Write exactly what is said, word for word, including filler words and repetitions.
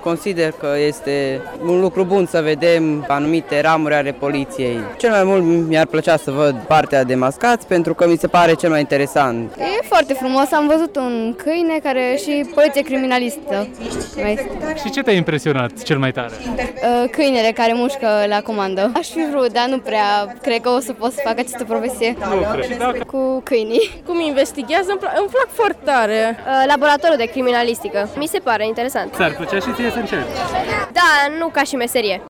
consider că este un lucru bun să vedem anumite ramuri ale poliției. Cel mai mult mi-ar plăcea să văd partea de mascați pentru că mi se pare cel mai interesant. E foarte frumos, am văzut un câine care și poliție criminalistă. Și ce te-a impresionat cel mai tare? Câinele care mușcă la comandă. Aș fi vrut, dar nu prea cred că o să pot să fac această profesie. Cu câinii. Cum investigează, îmi plac, îmi plac foarte tare. Laboratorul de criminalistică. Mi se pare interesant. Ți-ar plăcea și ție să încerci? Da, nu ca și meserie.